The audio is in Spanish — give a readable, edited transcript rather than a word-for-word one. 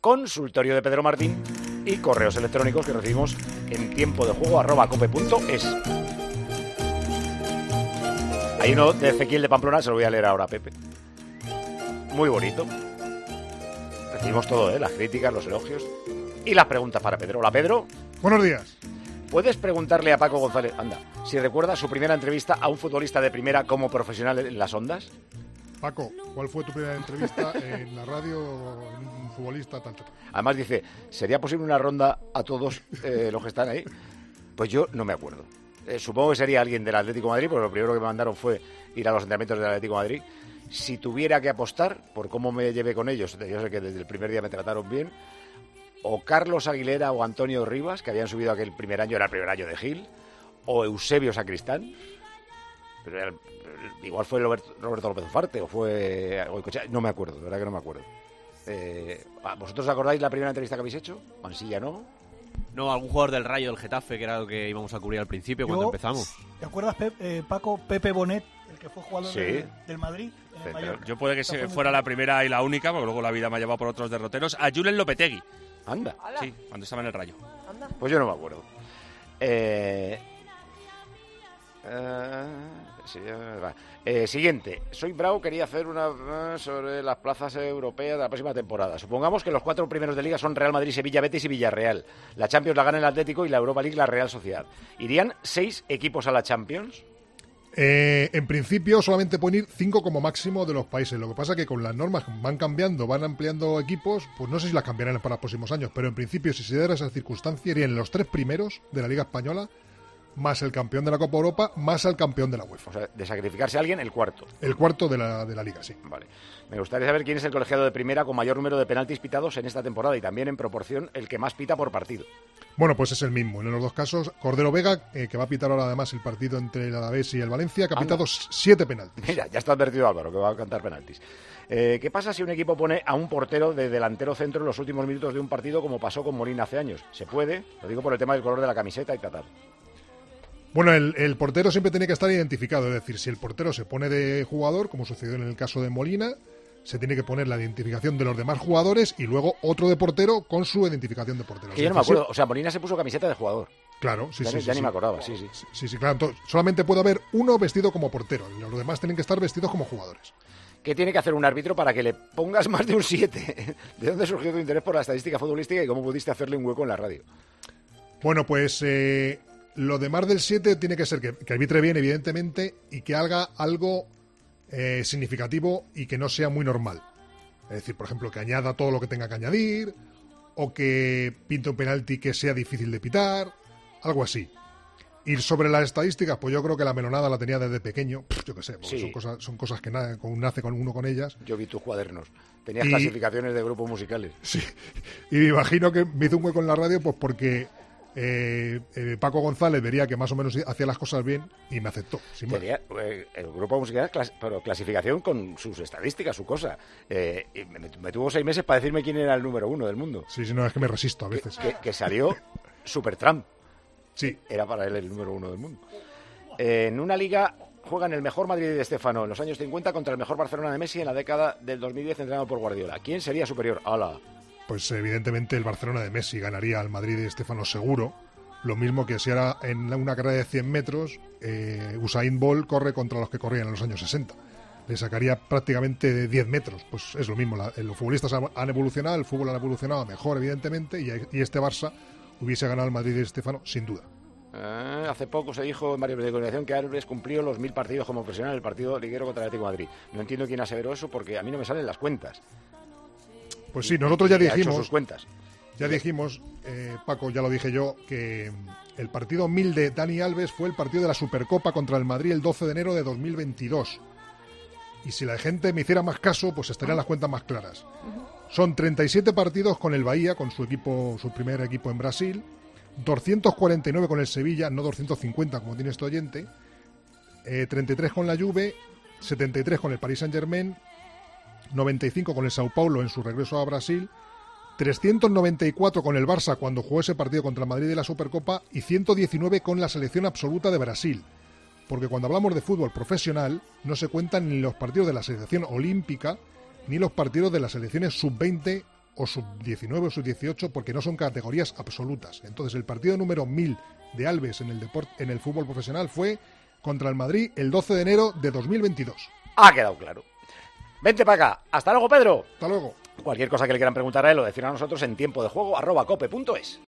consultorio de Pedro Martín y correos electrónicos que recibimos en tiempodejuego@cope.es. Hay uno de Ezequiel de Pamplona, se lo voy a leer ahora, Pepe. Muy bonito. Recibimos todo, las críticas, los elogios y las preguntas para Pedro. Hola, Pedro. Buenos días. ¿Puedes preguntarle a Paco González, si recuerda su primera entrevista a un futbolista de primera como profesional en las ondas? Paco, ¿cuál fue tu primera entrevista en la radio en un futbolista tal? Además dice, ¿sería posible una ronda a todos los que están ahí? Pues yo no me acuerdo. Supongo que sería alguien del Atlético de Madrid, porque lo primero que me mandaron fue ir a los entrenamientos del Atlético de Madrid. Si tuviera que apostar por cómo me llevé con ellos, yo sé que desde el primer día me trataron bien, o Carlos Aguilera o Antonio Rivas, que habían subido aquel primer año, era el primer año de Gil, o Eusebio Sacristán, pero igual fue Roberto López Ufarte, o fue Goicoechea, no me acuerdo, de verdad que no me acuerdo. ¿Vosotros acordáis la primera entrevista que habéis hecho? Mansilla, ¿no? No, algún jugador del Rayo, del Getafe, que era lo que íbamos a cubrir al principio cuando empezamos. ¿Te acuerdas, Paco? Pepe Bonet, el que fue jugador del Madrid. Yo puede que fuera la primera y la única, porque luego la vida me ha llevado por otros derroteros. A Julen Lopetegui. Anda. Sí, cuando estaba en el Rayo. Anda. Pues yo no me acuerdo. Siguiente. Soy Bravo, quería hacer una sobre las plazas europeas de la próxima temporada. Supongamos que los 4 primeros de liga son Real Madrid, Sevilla, Betis y Villarreal. La Champions la gana el Atlético y la Europa League la Real Sociedad. ¿Irían 6 equipos a la Champions? En principio solamente pueden ir 5 como máximo de los países. Lo que pasa es que con las normas van cambiando, van ampliando equipos, pues no sé si las cambiarán para los próximos años, pero en principio, si se diera esa circunstancia, irían los 3 primeros de la Liga Española, más el campeón de la Copa Europa, más el campeón de la UEFA. O sea, de sacrificarse a alguien, el cuarto. El cuarto de la Liga, sí. Vale. Me gustaría saber quién es el colegiado de primera con mayor número de penaltis pitados en esta temporada y también en proporción el que más pita por partido. Bueno, pues es el mismo. En los dos casos, Cordero Vega, que va a pitar ahora además el partido entre el Alavés y el Valencia, que ha pitado 7 penaltis. Mira, ya está advertido Álvaro, que va a cantar penaltis. ¿Qué pasa si un equipo pone a un portero de delantero centro en los últimos minutos de un partido como pasó con Molina hace años? ¿Se puede? Lo digo por el tema del color de la camiseta y tal. Bueno, el portero siempre tiene que estar identificado, es decir, si el portero se pone de jugador, como sucedió en el caso de Molina, se tiene que poner la identificación de los demás jugadores y luego otro de portero con su identificación de portero. Que yo no me acuerdo, o sea, Molina se puso camiseta de jugador. Claro, sí. Ya ni me acordaba, sí. Sí, claro, entonces, solamente puede haber uno vestido como portero, y los demás tienen que estar vestidos como jugadores. ¿Qué tiene que hacer un árbitro para que le pongas más de un 7? ¿De dónde surgió tu interés por la estadística futbolística y cómo pudiste hacerle un hueco en la radio? Bueno, pues lo de más del 7 tiene que ser que arbitre bien, evidentemente, y que haga algo significativo y que no sea muy normal. Es decir, por ejemplo, que añada todo lo que tenga que añadir, o que pinte un penalti que sea difícil de pitar, algo así. Y sobre las estadísticas, pues yo creo que la melonada la tenía desde pequeño, yo qué sé, porque sí. son cosas que nace con uno con ellas. Yo vi tus cuadernos, tenías clasificaciones de grupos musicales. Sí, y me imagino que me hizo un hueco en la radio, pues porque Paco González vería que más o menos hacía las cosas bien y me aceptó. Tenía el grupo musical, pero clasificación con sus estadísticas, su cosa. Y me tuvo 6 meses para decirme quién era el número 1 del mundo. Sí, no, es que me resisto a veces. Que salió Supertramp. Sí. Era para él el número 1 del mundo. En una liga juegan el mejor Madrid de Stéfano en los años 50 contra el mejor Barcelona de Messi en la década del 2010 entrenado por Guardiola. ¿Quién sería superior? ¡Hala! Pues evidentemente el Barcelona de Messi ganaría al Madrid de Stéfano seguro. Lo mismo que si ahora en una carrera de 100 metros Usain Bolt corre contra los que corrían en los años 60. Le sacaría prácticamente 10 metros. Pues es lo mismo. Los futbolistas han evolucionado, el fútbol ha evolucionado mejor, evidentemente, y este Barça hubiese ganado al Madrid de Stéfano sin duda. Hace poco se dijo en varios medios de comunicación que Alves cumplió los 1000 partidos como profesional en el partido liguero contra el Atlético de Madrid. No entiendo quién aseveró eso porque a mí no me salen las cuentas. Pues sí, nosotros ya dijimos. Ha hecho sus cuentas. Ya dijimos, Paco, ya lo dije yo, que el partido 1000 de Dani Alves fue el partido de la Supercopa contra el Madrid el 12 de enero de 2022. Y si la gente me hiciera más caso, pues estarían las cuentas más claras. Son 37 partidos con el Bahía, con su equipo, su primer equipo en Brasil, 249 con el Sevilla, no 250 como tiene este oyente, 33 con la Juve, 73 con el Paris Saint-Germain, 95 con el Sao Paulo en su regreso a Brasil, 394 con el Barça cuando jugó ese partido contra el Madrid de la Supercopa y 119 con la selección absoluta de Brasil. Porque cuando hablamos de fútbol profesional no se cuentan ni los partidos de la selección olímpica ni los partidos de las selecciones sub-20 o sub-19 o sub-18 porque no son categorías absolutas. Entonces el partido número 1000 de Alves en el fútbol profesional fue contra el Madrid el 12 de enero de 2022. Ha quedado claro. Vente para acá. Hasta luego, Pedro. Hasta luego. Cualquier cosa que le quieran preguntar a él o decir a nosotros en tiempodejuego@cope.es.